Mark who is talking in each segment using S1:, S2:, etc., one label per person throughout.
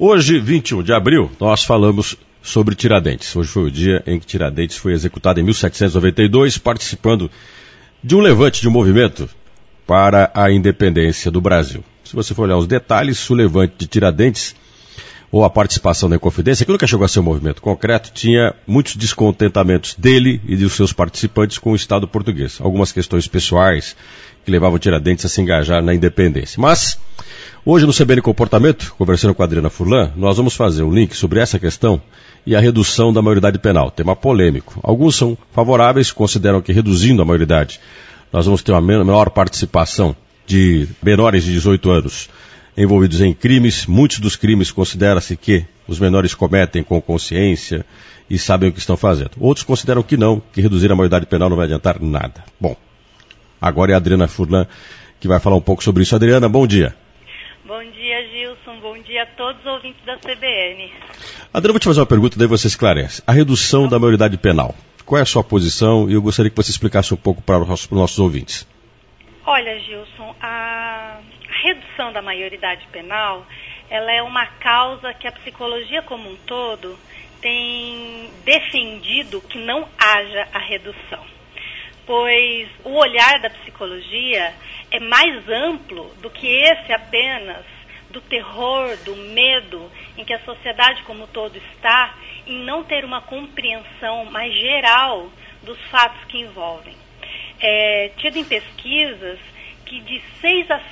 S1: Hoje, 21 de abril, nós falamos sobre Tiradentes. Hoje foi o dia em que Tiradentes foi executado em 1792, participando de um levante, de um movimento para a independência do Brasil. Se você for olhar os detalhes, o levante de Tiradentes, ou a participação da Inconfidência, aquilo que chegou a ser um movimento concreto, tinha muitos descontentamentos dele e dos seus participantes com o Estado português. Algumas questões pessoais que levavam Tiradentes a se engajar na independência. Mas, hoje no CBN Comportamento, conversando com a Adriana Furlan, nós vamos fazer um link sobre essa questão e a redução da maioridade penal, tema polêmico. Alguns são favoráveis, consideram que reduzindo a maioridade, nós vamos ter uma menor participação de menores de 18 anos envolvidos em crimes. Muitos dos crimes considera-se que os menores cometem com consciência e sabem o que estão fazendo. Outros consideram que não, que reduzir a maioridade penal não vai adiantar nada. Bom, agora é a Adriana Furlan que vai falar um pouco sobre isso. Adriana, bom dia.
S2: Bom dia, Gilson. Bom dia a todos os ouvintes da CBN.
S1: Adriana, vou te fazer uma pergunta, daí você esclarece. A redução da maioridade penal, qual é a sua posição? E eu gostaria que você explicasse um pouco para os nossos ouvintes.
S2: Olha, Gilson, a redução da maioridade penal, ela é uma causa que a psicologia como um todo tem defendido que não haja a redução. Pois o olhar da psicologia é mais amplo do que esse apenas do terror, do medo em que a sociedade como um todo está, em não ter uma compreensão mais geral dos fatos que envolvem. É tido em pesquisas que de 6 a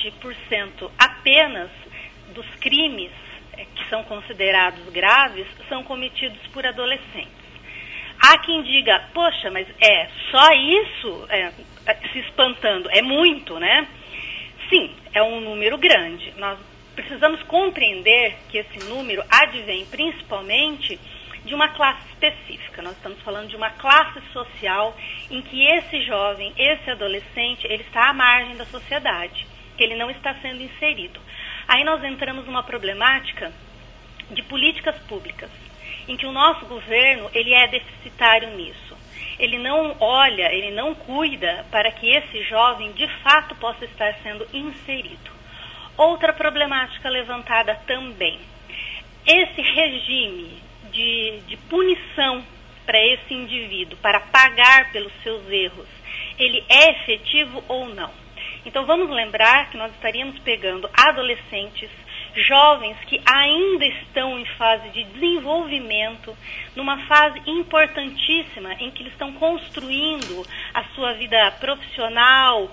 S2: 7% apenas dos crimes que são considerados graves são cometidos por adolescentes. Há quem diga, poxa, mas é só isso, se espantando, é muito, né? Sim, é um número grande. Nós precisamos compreender que esse número advém principalmente de uma classe específica. Nós estamos falando de uma classe social em que esse jovem, esse adolescente, ele está à margem da sociedade, que ele não está sendo inserido. Aí nós entramos numa problemática de políticas públicas, em que o nosso governo, ele é deficitário nisso. Ele não olha, ele não cuida para que esse jovem, de fato, possa estar sendo inserido. Outra problemática levantada também. Esse regime de punição para esse indivíduo, para pagar pelos seus erros, ele é efetivo ou não? Então vamos lembrar que nós estaríamos pegando adolescentes, jovens que ainda estão em fase de desenvolvimento, numa fase importantíssima em que eles estão construindo a sua vida profissional,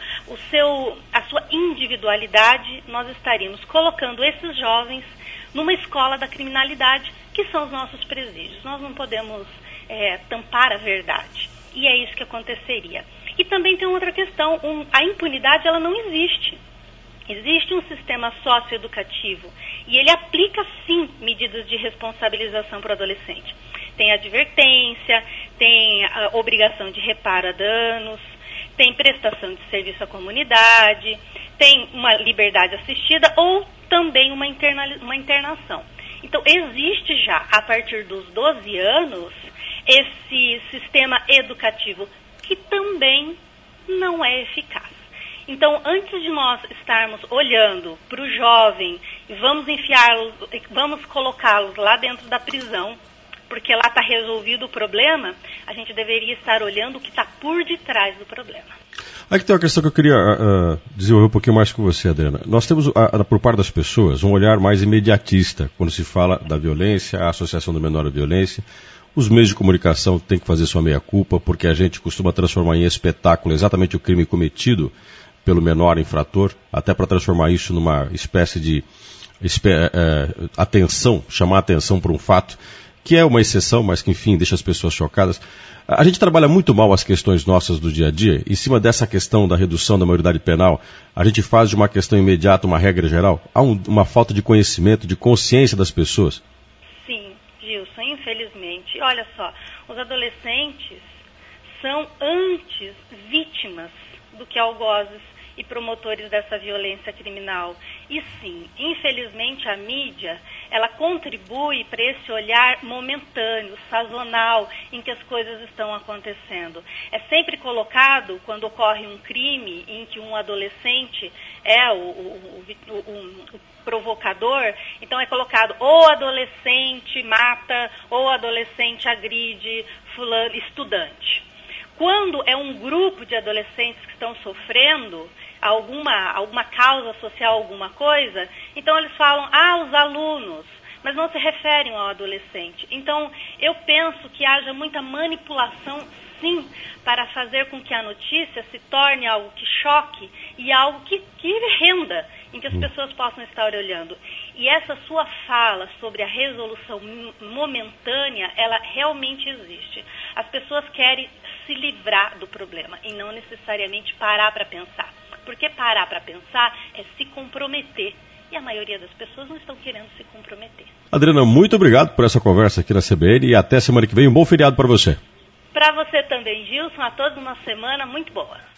S2: a sua individualidade. Nós estaríamos colocando esses jovens numa escola da criminalidade, que são os nossos presídios. Nós não podemos tampar a verdade. E é isso que aconteceria. E também tem outra questão, a impunidade ela não existe. Existe um sistema socioeducativo e ele aplica sim medidas de responsabilização para o adolescente. Tem advertência, tem a obrigação de reparo a danos, tem prestação de serviço à comunidade, tem uma liberdade assistida ou também uma internação. Então existe já, a partir dos 12 anos, esse sistema educativo que também não é eficaz. Então, antes de nós estarmos olhando para o jovem e vamos colocá-los lá dentro da prisão, porque lá está resolvido o problema, a gente deveria estar olhando o que está por detrás do problema.
S1: Aqui tem uma questão que eu queria desenvolver um pouquinho mais com você, Adriana. Nós temos, por parte das pessoas, um olhar mais imediatista quando se fala da violência, a associação do menor à violência. Os meios de comunicação têm que fazer sua meia-culpa, porque a gente costuma transformar em espetáculo exatamente o crime cometido pelo menor infrator, até para transformar isso numa espécie de atenção, chamar a atenção por um fato, que é uma exceção, mas que, enfim, deixa as pessoas chocadas. A gente trabalha muito mal as questões nossas do dia a dia. Em cima dessa questão da redução da maioridade penal, a gente faz de uma questão imediata uma regra geral? Há uma falta de conhecimento, de consciência das pessoas?
S2: Sim, Gilson, infelizmente. Olha só, os adolescentes são antes vítimas do que algozes e promotores dessa violência criminal. E sim, infelizmente a mídia, ela contribui para esse olhar momentâneo, sazonal, em que as coisas estão acontecendo. É sempre colocado, quando ocorre um crime em que um adolescente é o provocador, então é colocado ou adolescente mata, ou adolescente agride fulano, estudante. Quando é um grupo de adolescentes que estão sofrendo alguma causa social, alguma coisa, então eles falam, os alunos, mas não se referem ao adolescente. Então, eu penso que haja muita manipulação, sim, para fazer com que a notícia se torne algo que choque e algo que renda, em que as pessoas possam estar olhando. E essa sua fala sobre a resolução momentânea, ela realmente existe. As pessoas querem se livrar do problema e não necessariamente parar para pensar. Porque parar para pensar é se comprometer. E a maioria das pessoas não estão querendo se comprometer.
S1: Adriana, muito obrigado por essa conversa aqui na CBN e até semana que vem. Um bom feriado para você.
S2: Para você também, Gilson. A todos uma semana muito boa.